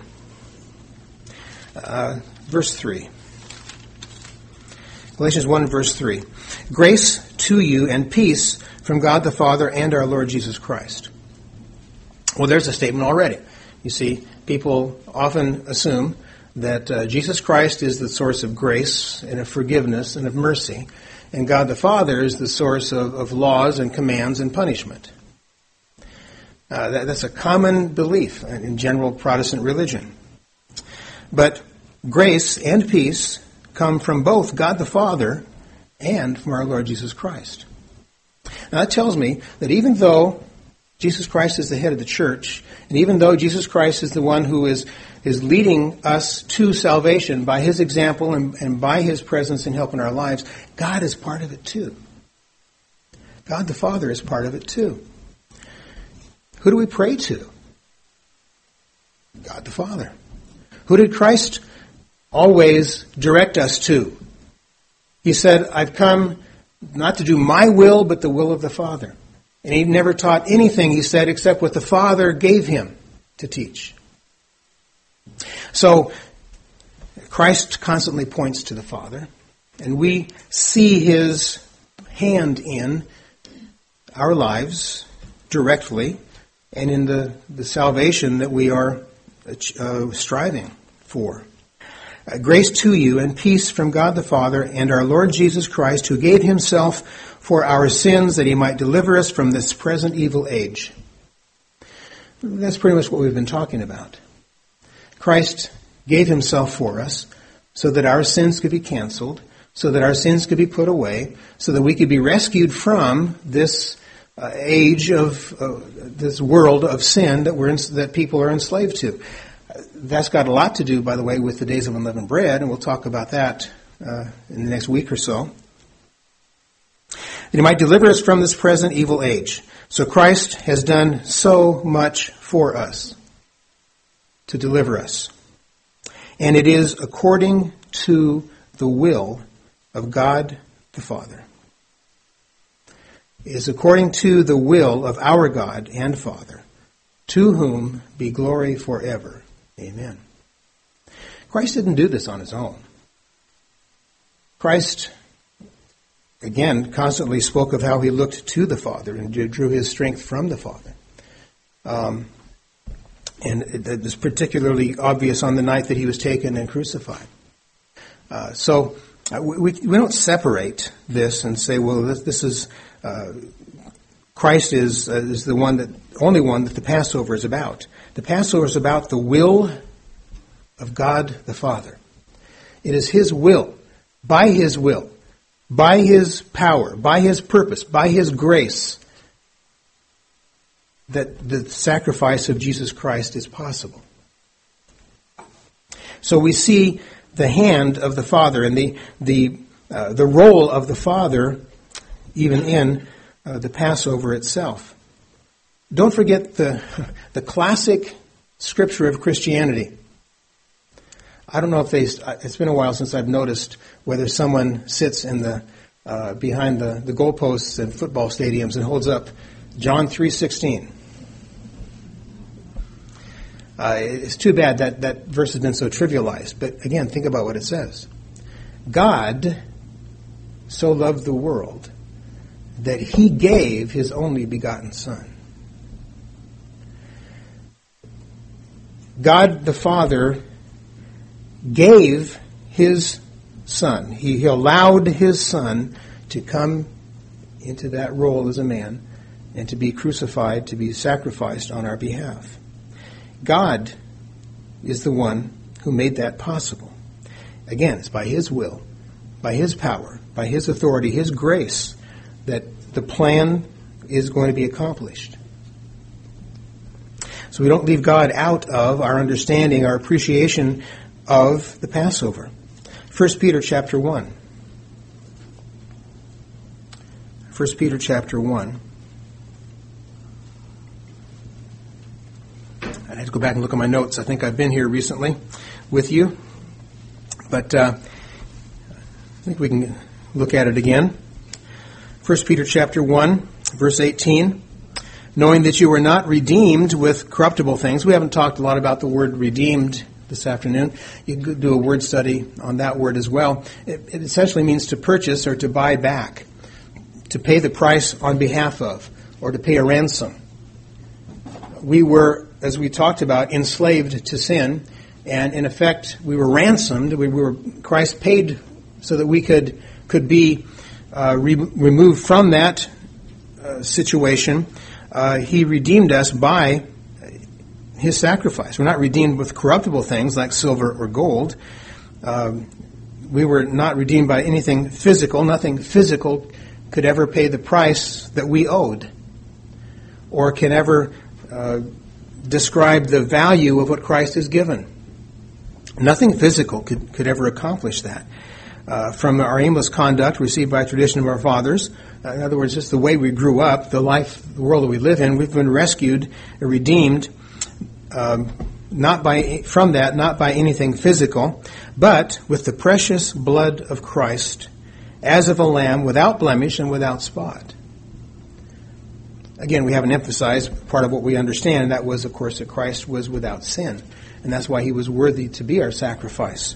[SPEAKER 1] verse 3. Galatians 1, verse 3. Grace to you and peace from God the Father and our Lord Jesus Christ. Well, there's a statement already. You see, people often assume that Jesus Christ is the source of grace and of forgiveness and of mercy, and God the Father is the source of laws and commands and punishment. That's a common belief in general Protestant religion. But grace and peace come from both God the Father and from our Lord Jesus Christ. Now that tells me that even though Jesus Christ is the head of the church. And even though Jesus Christ is the one who is leading us to salvation by his example and by his presence and help in our lives, God is part of it too. God the Father is part of it too. Who do we pray to? God the Father. Who did Christ always direct us to? He said, I've come not to do my will, but the will of the Father. And he never taught anything, he said, except what the Father gave him to teach. So, Christ constantly points to the Father, and we see his hand in our lives directly and in the salvation that we are striving for. Grace to you and peace from God the Father and our Lord Jesus Christ, who gave himself for our sins that he might deliver us from this present evil age. That's pretty much what we've been talking about. Christ gave himself for us so that our sins could be canceled, so that our sins could be put away, so that we could be rescued from this age of this world of sin that people are enslaved to. That's got a lot to do, by the way, with the days of unleavened bread, and we'll talk about that in the next week or so. That he might deliver us from this present evil age. So Christ has done so much for us to deliver us. And it is according to the will of God the Father. It is according to the will of our God and Father, to whom be glory forever. Amen. Christ didn't do this on his own. Christ, again, constantly spoke of how he looked to the Father and drew his strength from the Father. And it was particularly obvious on the night that he was taken and crucified. So we don't separate this and say, well, this is Christ is the only one that the Passover is about. The Passover is about the will of God the Father. It is his will, by his power, by his purpose, by his grace, that the sacrifice of Jesus Christ is possible. So we see the hand of the Father and the role of the Father even in the Passover itself. Don't forget the classic scripture of Christianity. I don't know if it's been a while since I've noticed whether someone sits in behind the goalposts in football stadiums and holds up John 3:16. It's too bad that verse has been so trivialized. But again, think about what it says. God so loved the world that he gave his only begotten Son. God the Father gave his Son. He allowed his Son to come into that role as a man and to be crucified, to be sacrificed on our behalf. God is the one who made that possible. Again, it's by his will, by his power, by his authority, his grace, that the plan is going to be accomplished. So we don't leave God out of our understanding, our appreciation of the Passover. 1 Peter chapter 1. 1 Peter chapter 1. I'd have to go back and look at my notes. I think I've been here recently with you. But I think we can look at it again. 1 Peter chapter 1, verse 18. Knowing that you were not redeemed with corruptible things. We haven't talked a lot about the word redeemed this afternoon. You could do a word study on that word as well. It essentially means to purchase or to buy back, to pay the price on behalf of, or to pay a ransom. We were, as we talked about, enslaved to sin, and in effect, we were ransomed. Christ paid so that we could be removed from that situation. He redeemed us by his sacrifice. We're not redeemed with corruptible things like silver or gold. We were not redeemed by anything physical. Nothing physical could ever pay the price that we owed. or can ever describe the value of what Christ has given. Nothing physical could ever accomplish that. From our aimless conduct received by tradition of our fathers, in other words, just the way we grew up, the world that we live in, we've been rescued, redeemed, not by anything physical, but with the precious blood of Christ, as of a lamb, without blemish and without spot. Again, we haven't emphasized part of what we understand, and that was, of course, that Christ was without sin. And that's why he was worthy to be our sacrifice,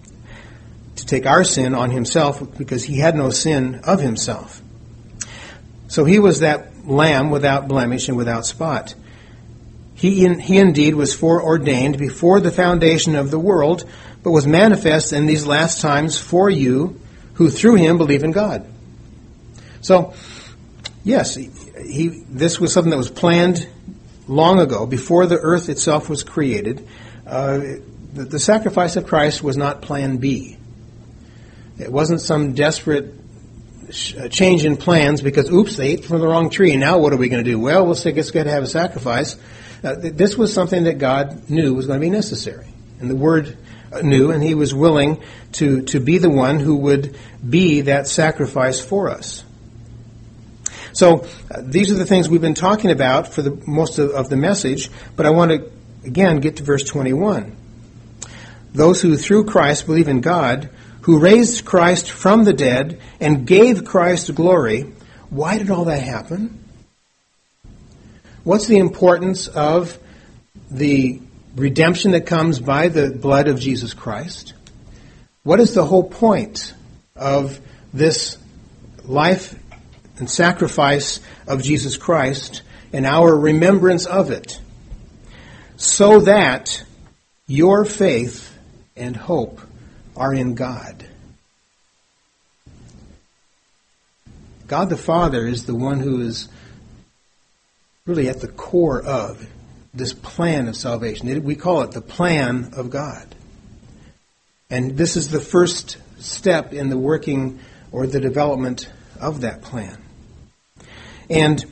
[SPEAKER 1] to take our sin on himself, because he had no sin of himself. So he was that lamb without blemish and without spot. He indeed was foreordained before the foundation of the world, but was manifest in these last times for you, who through him believe in God. So, yes, this was something that was planned long ago, before the earth itself was created. The sacrifice of Christ was not plan B. It wasn't some desperate change in plans because, oops, they ate from the wrong tree. Now what are we going to do? Well, we'll say it's got to have a sacrifice. This was something that God knew was going to be necessary. And the Word knew, and he was willing to be the one who would be that sacrifice for us. So these are the things we've been talking about for the most of the message, but I want to, again, get to verse 21. Those who through Christ believe in God, who raised Christ from the dead and gave Christ glory. Why did all that happen? What's the importance of the redemption that comes by the blood of Jesus Christ? What is the whole point of this life and sacrifice of Jesus Christ and our remembrance of it? So that your faith and hope are in God. God the Father is the one who is really at the core of this plan of salvation. We call it the plan of God. And this is the first step in the working or the development of that plan. And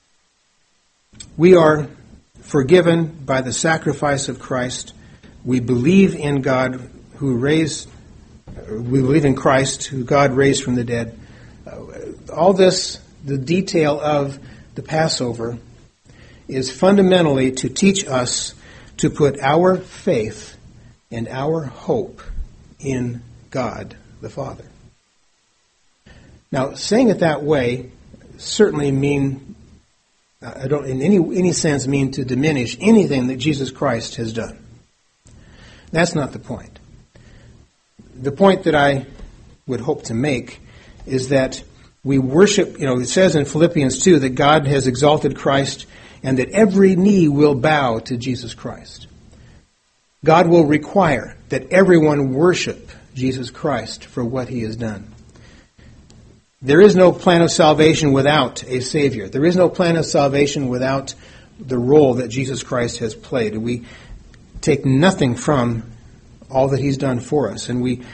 [SPEAKER 1] we are forgiven by the sacrifice of Christ. We believe in God we believe in Christ, who God raised from the dead. All this, the detail of the Passover, is fundamentally to teach us to put our faith and our hope in God the Father. Now, saying it that way certainly I don't in any sense mean to diminish anything that Jesus Christ has done. That's not the point. The point that I would hope to make is that we worship, it says in Philippians 2 that God has exalted Christ and that every knee will bow to Jesus Christ. God will require that everyone worship Jesus Christ for what he has done. There is no plan of salvation without a Savior. There is no plan of salvation without the role that Jesus Christ has played. And we take nothing from all that he's done for us. And we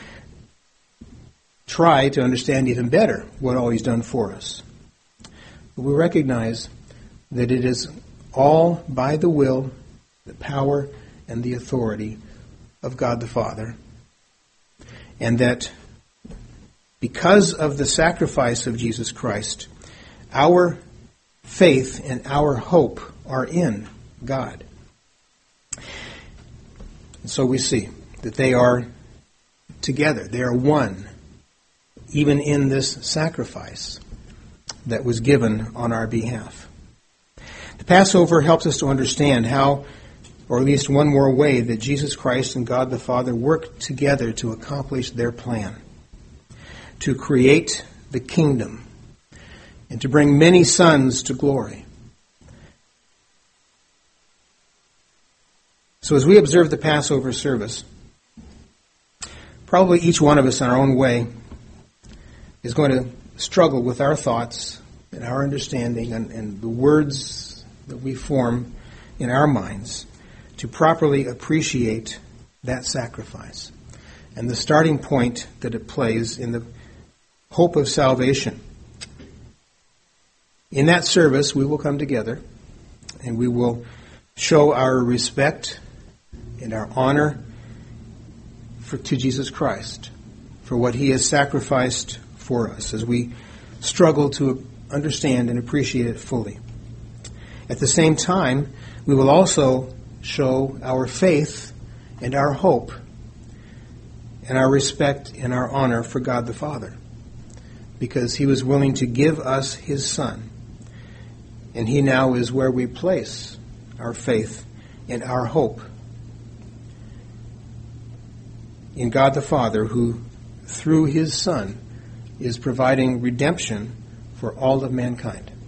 [SPEAKER 1] try to understand even better what all he's done for us. But we recognize that it is all by the will, the power, and the authority of God the Father. And that because of the sacrifice of Jesus Christ, our faith and our hope are in God. And so we see that they are together. They are one, even in this sacrifice that was given on our behalf. The Passover helps us to understand how, or at least one more way, that Jesus Christ and God the Father worked together to accomplish their plan, to create the kingdom, and to bring many sons to glory. So as we observe the Passover service, probably each one of us in our own way is going to struggle with our thoughts and our understanding and the words that we form in our minds to properly appreciate that sacrifice and the starting point that it plays in the hope of salvation. In that service, we will come together and we will show our respect and our honor to Jesus Christ for what he has sacrificed for us as we struggle to understand and appreciate it fully. At the same time, we will also show our faith and our hope and our respect and our honor for God the Father, because he was willing to give us his Son, and he now is where we place our faith and our hope in God the Father, who through his Son is providing redemption for all of mankind.